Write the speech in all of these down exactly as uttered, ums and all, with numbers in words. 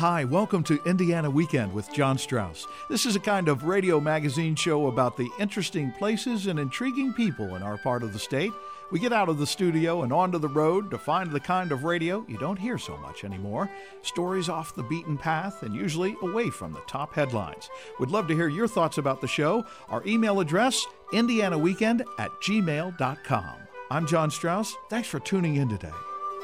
Hi, welcome to Indiana Weekend with John Strauss. This is a kind of radio magazine show about the interesting places and intriguing people in our part of the state. We get out of the studio and onto the road to find the kind of radio you don't hear so much anymore. Stories off the beaten path and usually away from the top headlines. We'd love to hear your thoughts about the show. Our email address, indiana weekend at gmail dot com. I'm John Strauss. Thanks for tuning in today.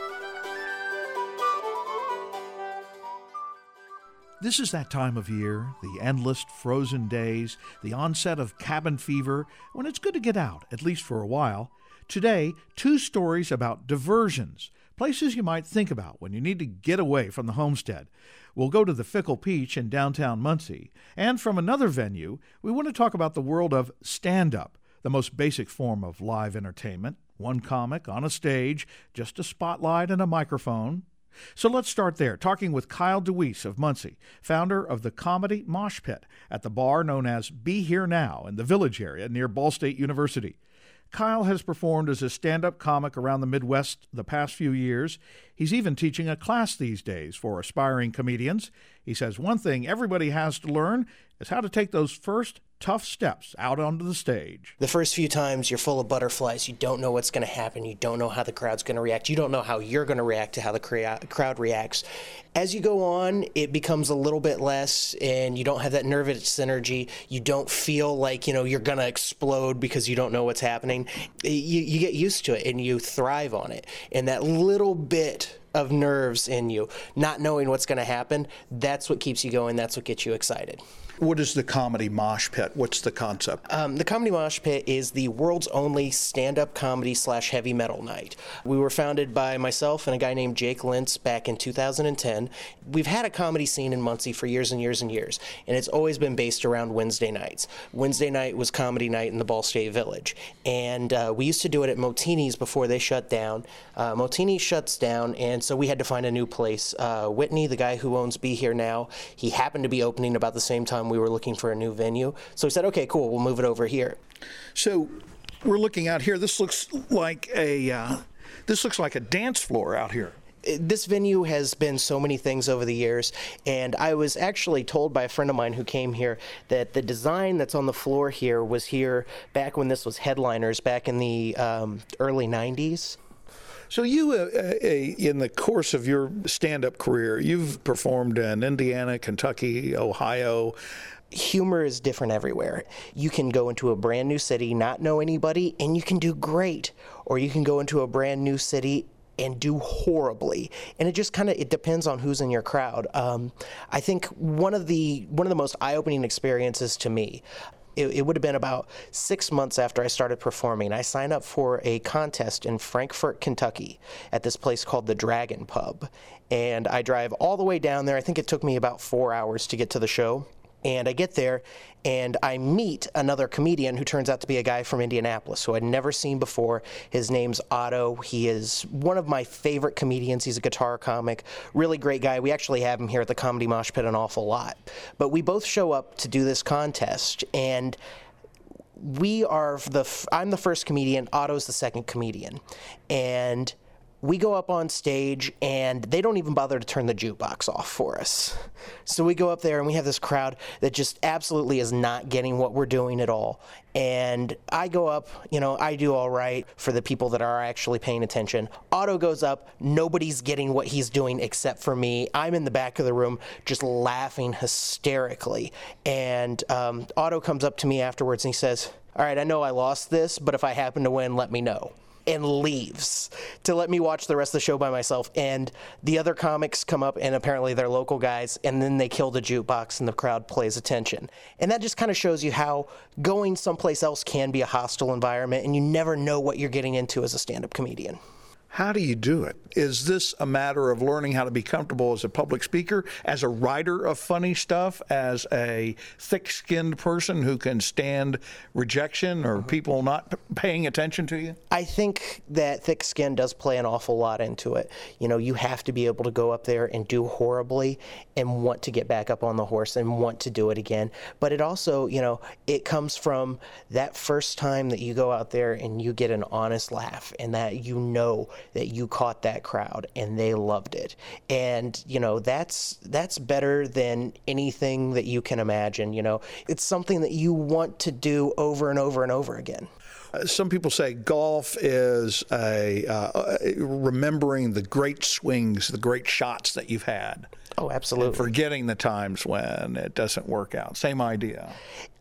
This is that time of year, the endless frozen days, the onset of cabin fever, when it's good to get out, at least for a while. Today, two stories about diversions, places you might think about when you need to get away from the homestead. We'll go to the Fickle Peach in downtown Muncie. And from another venue, we want to talk about the world of stand-up, the most basic form of live entertainment. One comic on a stage, just a spotlight and a microphone. So let's start there, talking with Kyle DeWeese of Muncie, founder of the Comedy Mosh Pit at the bar known as Be Here Now in the Village area near Ball State University. Kyle has performed as a stand-up comic around the Midwest the past few years. He's even teaching a class these days for aspiring comedians. He says one thing everybody has to learn is how to take those first tough steps out onto the stage. The first few times you're full of butterflies. You don't know what's going to happen. You don't know how the crowd's going to react. You don't know how you're going to react to how the crea- crowd reacts. As you go on, it becomes a little bit less, and you don't have that nervous energy. You don't feel like, you know, you're going to explode because you don't know what's happening. You, you get used to it, and you thrive on it. And that little bit of nerves in you, not knowing what's going to happen, that's what keeps you going. That's what gets you excited. What is the Comedy Mosh Pit? What's the concept? Um, the Comedy Mosh Pit is the world's only stand-up comedy slash heavy metal night. We were founded by myself and a guy named Jake Lentz back in two thousand ten. We've had a comedy scene in Muncie for years and years and years, and it's always been based around Wednesday nights. Wednesday night was comedy night in the Ball State Village, and uh, we used to do it at Motini's before they shut down. Uh, Motini shuts down, and so we had to find a new place. Uh, Whitney, the guy who owns Be Here Now, he happened to be opening about the same time we were looking for a new venue. So we said, okay, cool, we'll move it over here. So we're looking out here. This looks like a uh, this looks like a dance floor out here. This venue has been so many things over the years, and I was actually told by a friend of mine who came here that the design that's on the floor here was here back when this was Headliners, back in the um, early nineties. So you, uh, uh, in the course of your stand-up career, you've performed in Indiana, Kentucky, Ohio. Humor is different everywhere. You can go into a brand new city, not know anybody, and you can do great. Or you can go into a brand new city and do horribly. And it just kind of, it depends on who's in your crowd. Um, I think one of the one of the most eye-opening experiences to me, It, it would have been about six months after I started performing. I signed up for a contest in Frankfort, Kentucky at this place called the Dragon Pub. And I drive all the way down there. I think it took me about four hours to get to the show. And I get there, and I meet another comedian who turns out to be a guy from Indianapolis who I'd never seen before. His name's Otto. He is one of my favorite comedians. He's a guitar comic, really great guy. We actually have him here at the Comedy Mosh Pit an awful lot. But we both show up to do this contest, and we are the, I'm the first comedian, Otto's the second comedian. And we go up on stage, and they don't even bother to turn the jukebox off for us. So we go up there, and we have this crowd that just absolutely is not getting what we're doing at all. And I go up, you know, I do all right for the people that are actually paying attention. Otto goes up, nobody's getting what he's doing except for me. I'm in the back of the room just laughing hysterically. And um, Otto comes up to me afterwards, and he says, all right, I know I lost this, but if I happen to win, let me know. And leaves to let me watch the rest of the show by myself. And the other comics come up, and apparently they're local guys, and then they kill the jukebox and the crowd plays attention. And that just kind of shows you how going someplace else can be a hostile environment, and you never know what you're getting into as a stand-up comedian. How do you do it? Is this a matter of learning how to be comfortable as a public speaker, as a writer of funny stuff, as a thick-skinned person who can stand rejection or people not p- paying attention to you? I think that thick skin does play an awful lot into it. You know, you have to be able to go up there and do horribly and want to get back up on the horse and want to do it again. But it also, you know, it comes from that first time that you go out there and you get an honest laugh, and that you know that you caught that crowd and they loved it. And, you know, that's that's better than anything that you can imagine. You know, it's something that you want to do over and over and over again. Some people say golf is a uh, remembering the great swings, the great shots that you've had. Oh, absolutely. And forgetting the times when it doesn't work out. Same idea.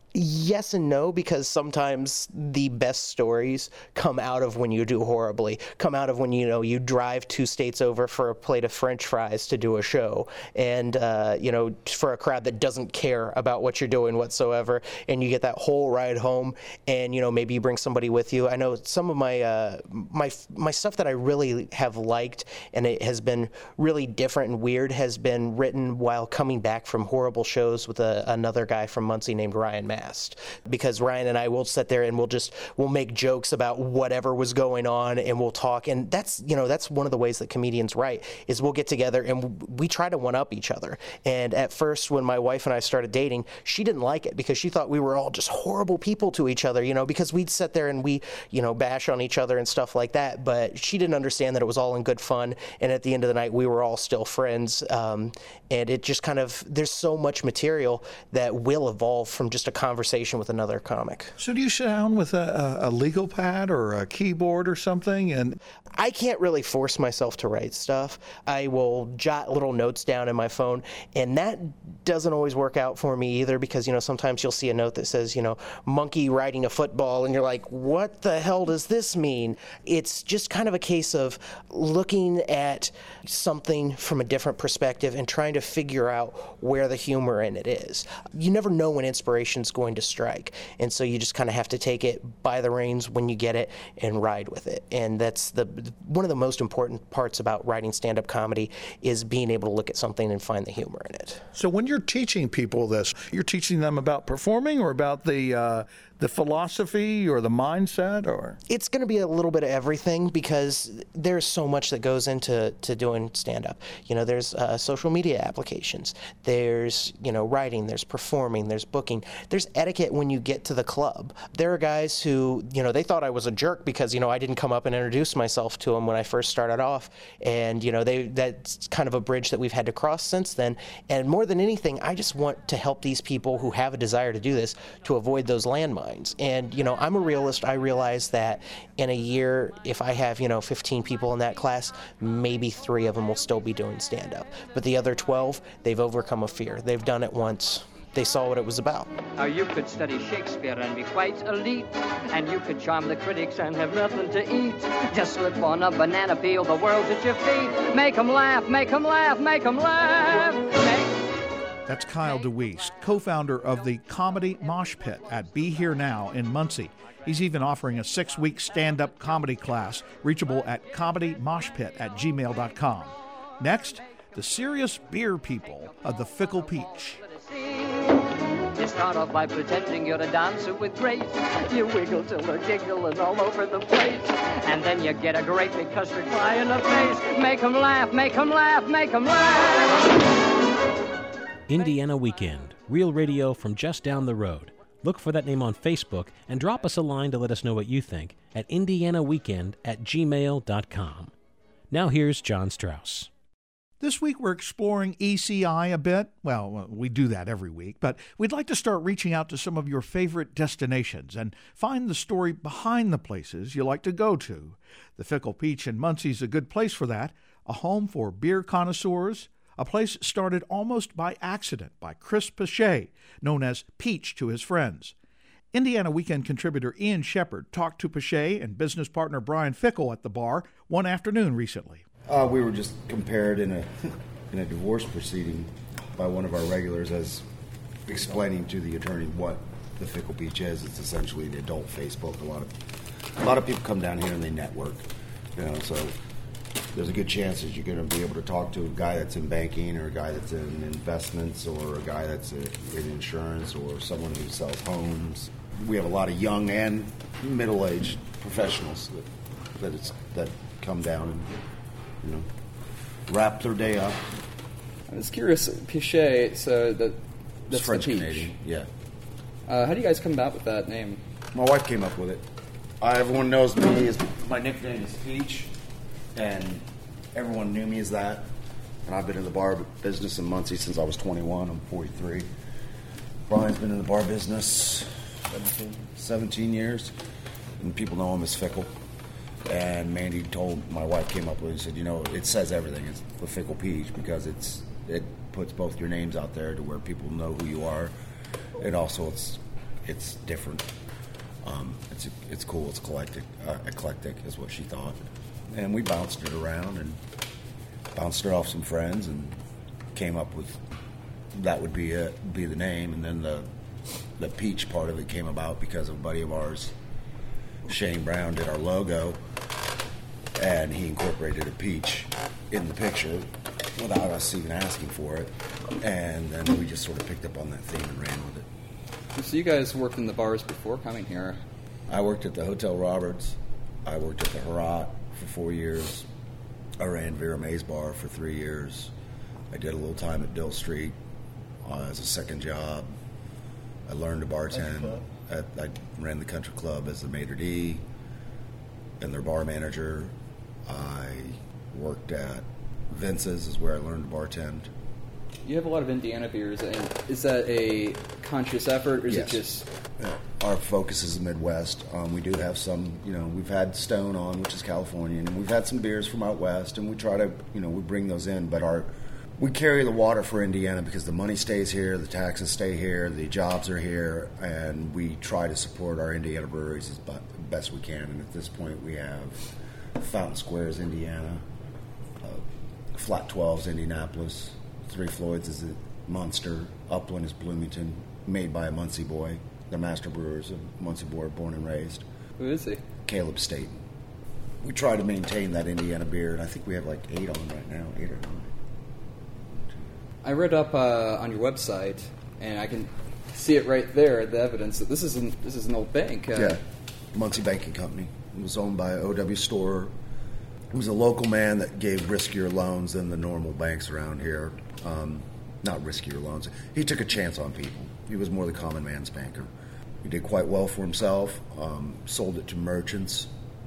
Yes and no, because sometimes the best stories come out of when you do horribly, come out of when, you know, you drive two states over for a plate of French fries to do a show, and, uh, you know, for a crowd that doesn't care about what you're doing whatsoever, and you get that whole ride home, and, you know, maybe you bring somebody with you. I know some of my, uh, my, my stuff that I really have liked, and it has been really different and weird, has been written while coming back from horrible shows with a, another guy from Muncie named Ryan Matt. Because Ryan and I will sit there and we'll just we'll make jokes about whatever was going on, and we'll talk, and that's you know that's one of the ways that comedians write, is we'll get together and we try to one up each other. And at first, when my wife and I started dating, she didn't like it because she thought we were all just horrible people to each other, you know, because we'd sit there and we you know bash on each other and stuff like that. But she didn't understand that it was all in good fun, and at the end of the night, we were all still friends. Um, and it just kind of there's so much material that will evolve from just a conversation with another comic. So do you sit down with a, a legal pad or a keyboard or something? And I can't really force myself to write stuff. I will jot little notes down in my phone, and that doesn't always work out for me either, because, you know, sometimes you'll see a note that says, you know, monkey riding a football, and you're like, what the hell does this mean? It's just kind of a case of looking at something from a different perspective and trying to figure out where the humor in it is. You never know when inspiration's going to strike, and so you just kind of have to take it by the reins when you get it and ride with it. And that's the one of the most important parts about writing stand-up comedy, is being able to look at something and find the humor in it. So when you're teaching people this, you're teaching them about performing or about the uh, the philosophy or the mindset, or? It's going to be a little bit of everything, because there's so much that goes into to doing stand-up. You know, there's uh, social media applications, there's, you know, writing, there's performing, there's booking, there's etiquette when you get to the club. There are guys who, you know, they thought I was a jerk because, you know, I didn't come up and introduce myself to them when I first started off. And, you know, they that's kind of a bridge that we've had to cross since then. And more than anything, I just want to help these people who have a desire to do this to avoid those landmines. And, you know, I'm a realist. I realize that in a year, if I have, you know, fifteen people in that class, maybe three of them will still be doing stand-up. But the other twelve, they've overcome a fear. They've done it once. They saw what it was about. Now you could study Shakespeare and be quite elite, and you could charm the critics and have nothing to eat. Just slip on a banana peel, the world's at your feet. Make 'em laugh, make 'em laugh, make 'em laugh. Make That's Kyle DeWeese, co-founder of the Comedy Mosh Pit at Be Here Now in Muncie. He's even offering a six-week stand-up comedy class, reachable at comedymoshpit at gmail dot com. Next, the serious beer people of the Fickle Peach. You start off by pretending you're a dancer with grace. You wiggle till they're giggling all over the place. And then you get a great big custard pie in the face. Make 'em laugh, make 'em laugh, make 'em laugh. Indiana Weekend, real radio from just down the road. Look for that name on Facebook and drop us a line to let us know what you think at indianaweekend at gmail dot com. Now here's John Strauss. This week we're exploring E C I a bit. Well, we do that every week, but we'd like to start reaching out to some of your favorite destinations and find the story behind the places you like to go to. The Fickle Peach in Muncie is a good place for that, a home for beer connoisseurs, a place started almost by accident by Chris Pichet, known as Peach to his friends. Indiana Weekend contributor Ian Shepard talked to Pichet and business partner Brian Fickle at the bar one afternoon recently. Uh, we were just compared in a in a divorce proceeding by one of our regulars as explaining to the attorney what the Fickle Peach is. It's essentially the adult Facebook. A lot of a lot of people come down here and they network, you know, so there's a good chance that you're going to be able to talk to a guy that's in banking or a guy that's in investments or a guy that's in insurance or someone who sells homes. We have a lot of young and middle-aged professionals that that, it's, that come down and, you know, wrap their day up. I was curious, Pichet, so the, that's French the peach. Canadian, yeah. Uh, how do you guys come about with that name? My wife came up with it. Uh, everyone knows me as my nickname is Peach. and everyone knew me as that. And I've been in the bar business in Muncie since I was twenty-one. I'm forty-three. Brian's been in the bar business seventeen, seventeen years, and people know him as Fickle. And Mandy told, my wife came up with it and said, you know, it says everything. It's the Fickle Peach because it's it puts both your names out there to where people know who you are. And also it's it's different. Um, it's it's cool. It's eclectic. Uh, eclectic is what she thought. And we bounced it around and bounced it off some friends and came up with that would be it, be the name. And then the the peach part of it came about because of a buddy of ours, Shane Brown, did our logo, and he incorporated a peach in the picture without us even asking for it. And then we just sort of picked up on that theme and ran with it. So you guys worked in the bars before coming here? I worked at the Hotel Roberts. I worked at the Herat for four years. I ran Vera Mae's Bar for three years. I did a little time at Dill Street uh, as a second job. I learned to bartend. At, I ran the country club as the maitre d' and their bar manager. I worked at Vince's, is where I learned to bartend. You have a lot of Indiana beers, and is that a conscious effort, or is Yes. it just... Our focus is the Midwest. Um, we do have some, you know, we've had Stone on, which is Californian, and we've had some beers from out west, and we try to, you know, we bring those in, but our we carry the water for Indiana because the money stays here, the taxes stay here, the jobs are here, and we try to support our Indiana breweries as best we can. And at this point, we have Fountain Squares, Indiana, uh, Flat twelve's Indianapolis, Three Floyds is a Munster, Upland is Bloomington, made by a Muncie boy. They're master brewers, a Muncie boy, born and raised. Who is he? Caleb State. We try to maintain that Indiana beer, and I think we have like eight on right now, eight or nine. I read up uh, on your website, and I can see it right there, the evidence that this is an, this is an old bank. Uh, Yeah, Muncie Banking Company. It was owned by O W Storer. He was a local man that gave riskier loans than the normal banks around here. Um, not riskier loans. He took a chance on people. He was more the common man's banker. He did quite well for himself. Um, sold it to merchants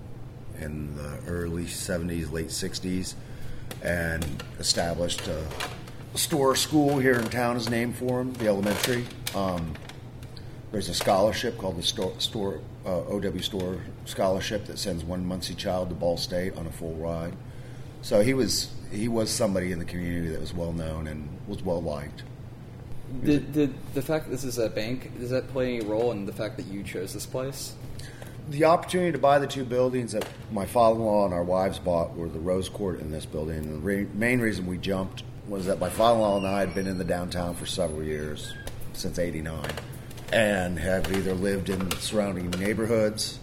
in the early seventies, late sixties, and established a store school here in town is named for him, the elementary. Um, there's a scholarship called the store, store uh, O W Storer Scholarship that sends one Muncie child to Ball State on a full ride. So he was he was somebody in the community that was well known and was well liked. Did, did the fact that this is a bank, does that play any role in the fact that you chose this place? The opportunity to buy the two buildings that my father-in-law and our wives bought were the Rose Court in this building. And the re- main reason we jumped was that my father-in-law and I had been in the downtown for several years, since eighty-nine, and have either lived in surrounding neighborhoods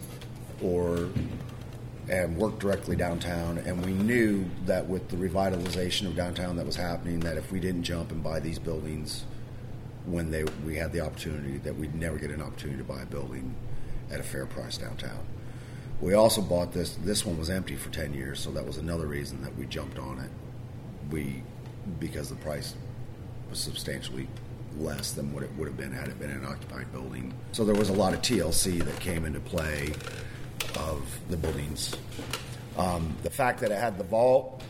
or and worked directly downtown. And we knew that with the revitalization of downtown that was happening, that if we didn't jump and buy these buildings when they we had the opportunity, that we'd never get an opportunity to buy a building at a fair price downtown. We also bought this. This one was empty for ten years, so that was another reason that we jumped on it. We because the price was substantially less than what it would have been had it been an occupied building. So there was a lot of T L C that came into play of the buildings. Um, the fact that it had the vault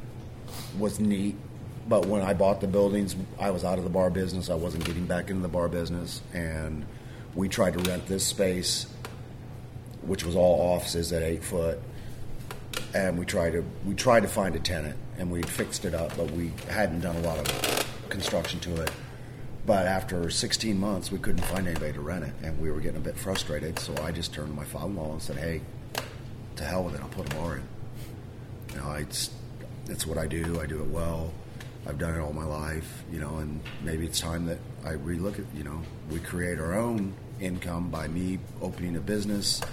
was neat, but when I bought the buildings, I was out of the bar business. I wasn't getting back into the bar business, and we tried to rent this space, which was all offices at eight foot, and we tried to we tried to find a tenant, and we fixed it up, but we hadn't done a lot of construction to it. But after sixteen months, we couldn't find anybody to rent it, and we were getting a bit frustrated. So I just turned to my father-in-law and said, "Hey, to hell with it. I'll put a bar in. You know, it's it's what I do. I do it well. I've done it all my life. You know, and maybe it's time that I relook at. You know, we create our own income by me opening a business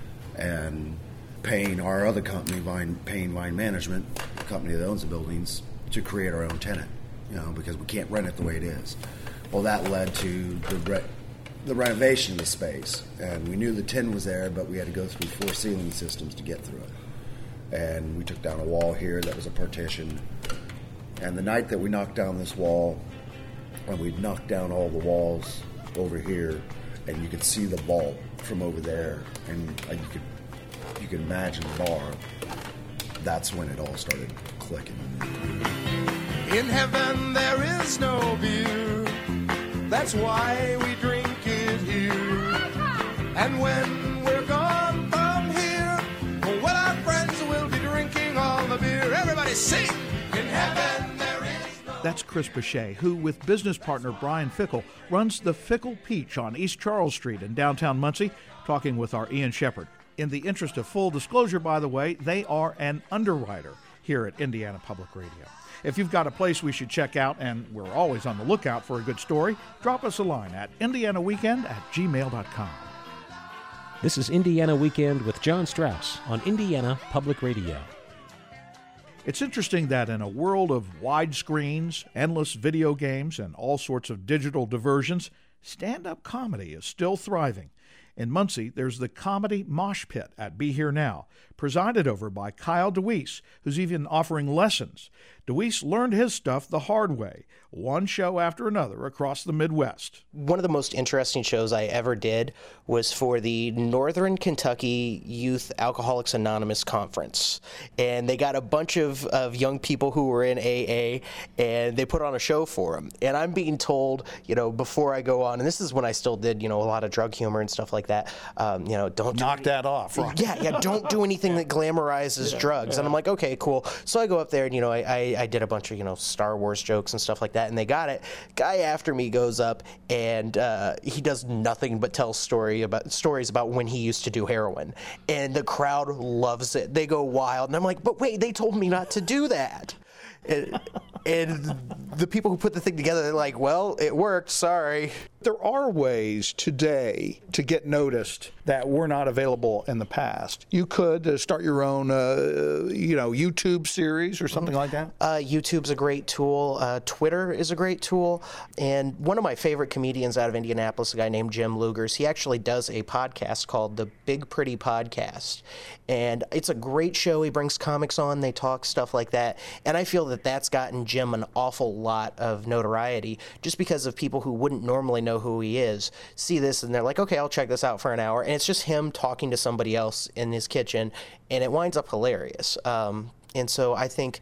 and paying our other company, Vine, paying Vine Management, the company that owns the buildings, to create our own tenant. You know, because we can't rent it the way it is." Well, that led to the re- the renovation of the space, and we knew the tin was there, but we had to go through four ceiling systems to get through it. And we took down a wall here that was a partition. And the night that we knocked down this wall, and we knocked down all the walls over here, and you could see the vault from over there, and uh, you could you could imagine the bar. that's when it all started clicking. In heaven there is no beer, that's why we drink it here. And when we're gone from here, well, our friends will be drinking all the beer. Everybody sing! In heaven there is no... That's Chris Bechet, who, with business partner Brian Fickle, runs the Fickle Peach on East Charles Street in downtown Muncie, talking with our Ian Shepard. In the interest of full disclosure, by the way, they are an underwriter here at Indiana Public Radio. If you've got a place we should check out, and we're always on the lookout for a good story, drop us a line at indiana weekend at gmail dot com. This is Indiana Weekend with John Strauss on Indiana Public Radio. It's interesting that in a world of wide screens, endless video games, and all sorts of digital diversions, stand-up comedy is still thriving. In Muncie, there's the Comedy Mosh Pit at Be Here Now, presided over by Kyle DeWeese, who's even offering lessons. DeWeese learned his stuff the hard way, one show after another across the Midwest. One of the most interesting shows I ever did was for the Northern Kentucky Youth Alcoholics Anonymous Conference. And they got a bunch of, of young people who were in A A, and they put on a show for them. And I'm being told, you know, before I go on, and this is when I still did, you know, a lot of drug humor and stuff like that, um, you know, don't knock do that off. Right? Yeah, yeah, don't do anything that glamorizes yeah, drugs. Yeah. And I'm like, okay, cool. So I go up there, and, you know, I, I, I did a bunch of, you know, Star Wars jokes and stuff like that, and they got it. Guy after me goes up, and uh, he does nothing but tell story about stories about when he used to do heroin, and the crowd loves it. They go wild, and I'm like, but wait, they told me not to do that. And, and the people who put the thing together, they're like, well, it worked, sorry. There are ways today to get noticed that were not available in the past. You could uh, start your own, uh, you know, YouTube series or something like that. Uh, YouTube's a great tool. Uh, Twitter is a great tool. And one of my favorite comedians out of Indianapolis, a guy named Jim Lugers, he actually does a podcast called The Big Pretty Podcast. And it's a great show. He brings comics on, they talk stuff like that. And I feel that that's gotten Jim an awful lot of notoriety just because of people who wouldn't normally know who he is see this and they're like, okay, I'll check this out for an hour, and it's just him talking to somebody else in his kitchen, and it winds up hilarious. Um, and so I think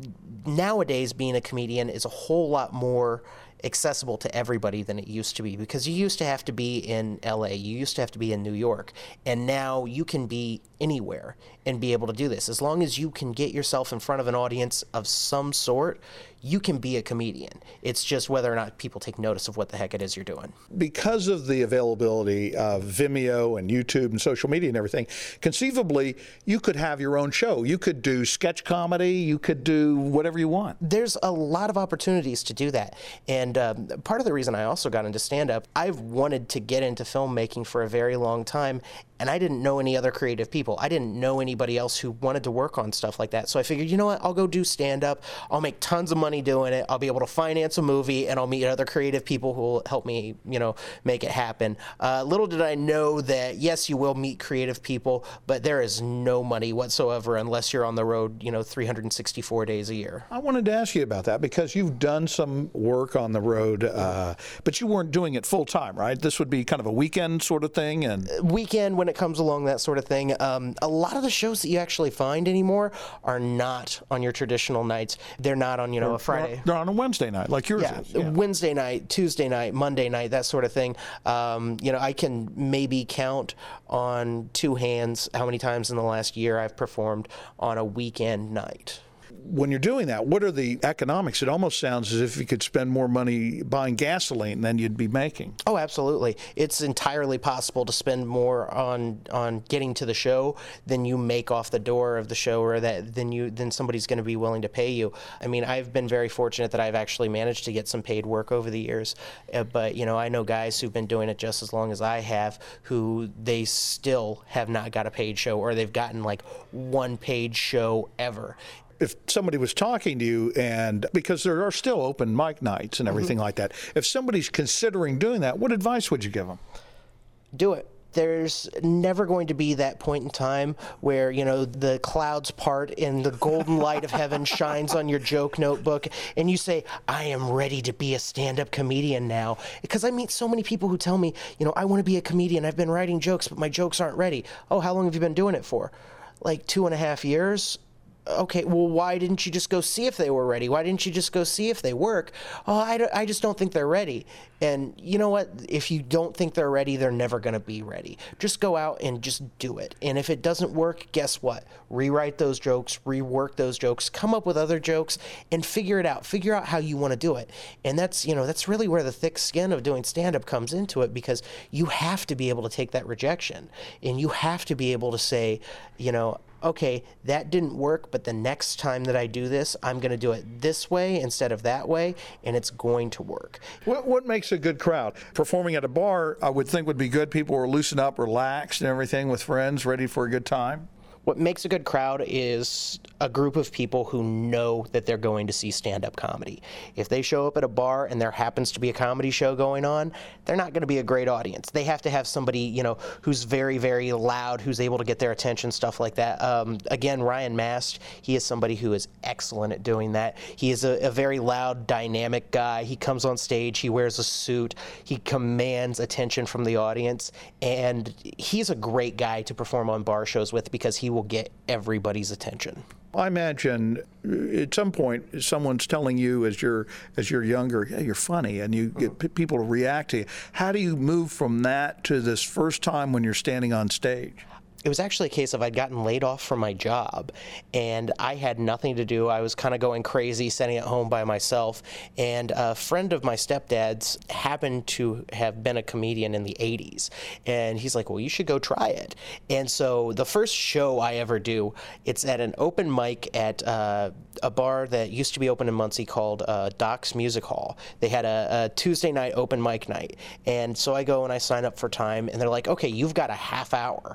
nowadays being a comedian is a whole lot more accessible to everybody than it used to be, because you used to have to be in L A, you used to have to be in New York, and now you can be anywhere and be able to do this. As long as you can get yourself in front of an audience of some sort, you can be a comedian. It's just whether or not people take notice of what the heck it is you're doing. Because of the availability of Vimeo and YouTube and social media and everything, conceivably, you could have your own show. You could do sketch comedy. You could do whatever you want. There's a lot of opportunities to do that. And um, part of the reason I also got into stand-up, I've wanted to get into filmmaking for a very long time, and I didn't know any other creative people. I didn't know anybody else who wanted to work on stuff like that. So I figured, you know what, I'll go do stand-up. I'll make tons of money doing it. I'll be able to finance a movie, and I'll meet other creative people who will help me, you know, make it happen. Uh, little did I know that, yes, you will meet creative people, but there is no money whatsoever unless you're on the road, you know, three hundred sixty-four days a year. I wanted to ask you about that because you've done some work on the road, uh, but you weren't doing it full-time, right? This would be kind of a weekend sort of thing? And weekend when it comes along, that sort of thing. Um, a lot of the shows that you actually find anymore are not on your traditional nights. They're not on, you know, they're, a Friday. They're on a Wednesday night, like yours yeah, is. Yeah, Wednesday night, Tuesday night, Monday night, that sort of thing. Um, you know, I can maybe count on two hands how many times in the last year I've performed on a weekend night. When you're doing that, what are the economics? It almost sounds as if you could spend more money buying gasoline than you'd be making. Oh, absolutely. It's entirely possible to spend more on on getting to the show than you make off the door of the show, or that than you than somebody's going to be willing to pay you. I mean, I've been very fortunate that I've actually managed to get some paid work over the years. Uh, but, you know, I know guys who've been doing it just as long as I have who they still have not got a paid show, or they've gotten like one paid show ever. If somebody was talking to you, and because there are still open mic nights and everything mm-hmm. like that, if somebody's considering doing that, what advice would you give them? Do it. There's never going to be that point in time where, you know, the clouds part and the golden light of heaven shines on your joke notebook and you say, I am ready to be a stand-up comedian now. Because I meet so many people who tell me, you know, I want to be a comedian. I've been writing jokes, but my jokes aren't ready. Oh, how long have you been doing it for? Like two and a half years? okay, well, why didn't you just go see if they were ready? Why didn't you just go see if they work? Oh, I, don't, I just don't think they're ready. And you know what? If you don't think they're ready, they're never going to be ready. Just go out and just do it. And if it doesn't work, guess what? Rewrite those jokes, rework those jokes, come up with other jokes, and figure it out. Figure out how you want to do it. And that's, you know, that's really where the thick skin of doing stand-up comes into it, because you have to be able to take that rejection. And you have to be able to say, you know, okay, that didn't work, but the next time that I do this, I'm going to do it this way instead of that way, and it's going to work. What, what makes a good crowd? Performing at a bar, I would think would be good. People are loosened up, relaxed, and everything with friends, ready for a good time. What makes a good crowd is a group of people who know that they're going to see stand-up comedy. If they show up at a bar and there happens to be a comedy show going on, they're not going to be a great audience. They have to have somebody, you know, who's very, very loud, who's able to get their attention, stuff like that. Um, again, Ryan Mast, he is somebody who is excellent at doing that. He is a, a very loud, dynamic guy. He comes on stage, he wears a suit, he commands attention from the audience, and he's a great guy to perform on bar shows with, because he will get everybody's attention. I imagine at some point someone's telling you as you're as you're younger, hey, you're funny, and you get p- people to react to you. How do you move from that to this first time when you're standing on stage? It was actually a case of I'd gotten laid off from my job, and I had nothing to do. I was kind of going crazy, sitting at home by myself, and a friend of my stepdad's happened to have been a comedian in the eighties, and he's like, well, you should go try it. And so the first show I ever do, it's at an open mic at uh, a bar that used to be open in Muncie called uh, Doc's Music Hall. They had a, a Tuesday night open mic night, and so I go and I sign up for time, and they're like, okay, you've got a half hour.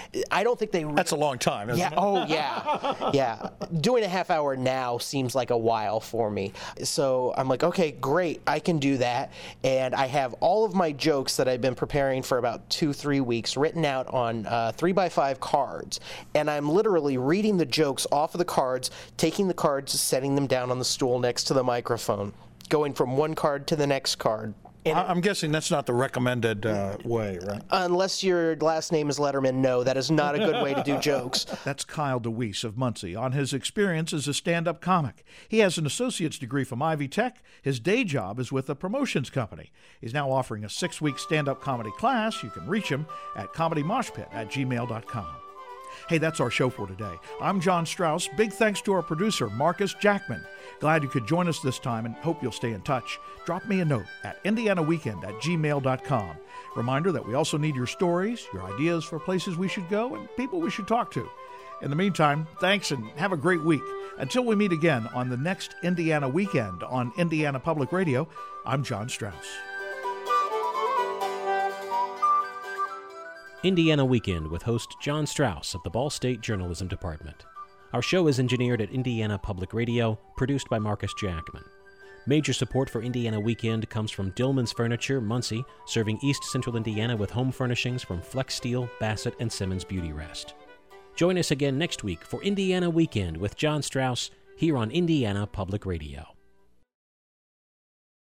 I don't think they... Re- That's a long time, isn't yeah, it? Oh, yeah. Yeah. Doing a half hour now seems like a while for me. So I'm like, okay, great. I can do that. And I have all of my jokes that I've been preparing for about two, three weeks written out on uh, three by five cards. And I'm literally reading the jokes off of the cards, taking the cards, setting them down on the stool next to the microphone, going from one card to the next card. And I'm guessing that's not the recommended uh, way, right? Unless your last name is Letterman, no, that is not a good way to do jokes. That's Kyle DeWeese of Muncie on his experience as a stand-up comic. He has an associate's degree from Ivy Tech. His day job is with a promotions company. He's now offering a six-week stand-up comedy class. You can reach him at comedymoshpit at gmail dot com. Hey, that's our show for today. I'm John Strauss. Big thanks to our producer, Marcus Jackman. Glad you could join us this time and hope you'll stay in touch. Drop me a note at indiana weekend at gmail dot com. Reminder that we also need your stories, your ideas for places we should go, and people we should talk to. In the meantime, thanks and have a great week. Until we meet again on the next Indiana Weekend on Indiana Public Radio, I'm John Strauss. Indiana Weekend with host John Strauss of the Ball State Journalism Department. Our show is engineered at Indiana Public Radio, produced by Marcus Jackman. Major support for Indiana Weekend comes from Dillman's Furniture, Muncie, serving East Central Indiana with home furnishings from Flex Steel, Bassett, and Simmons Beauty Rest. Join us again next week for Indiana Weekend with John Strauss here on Indiana Public Radio.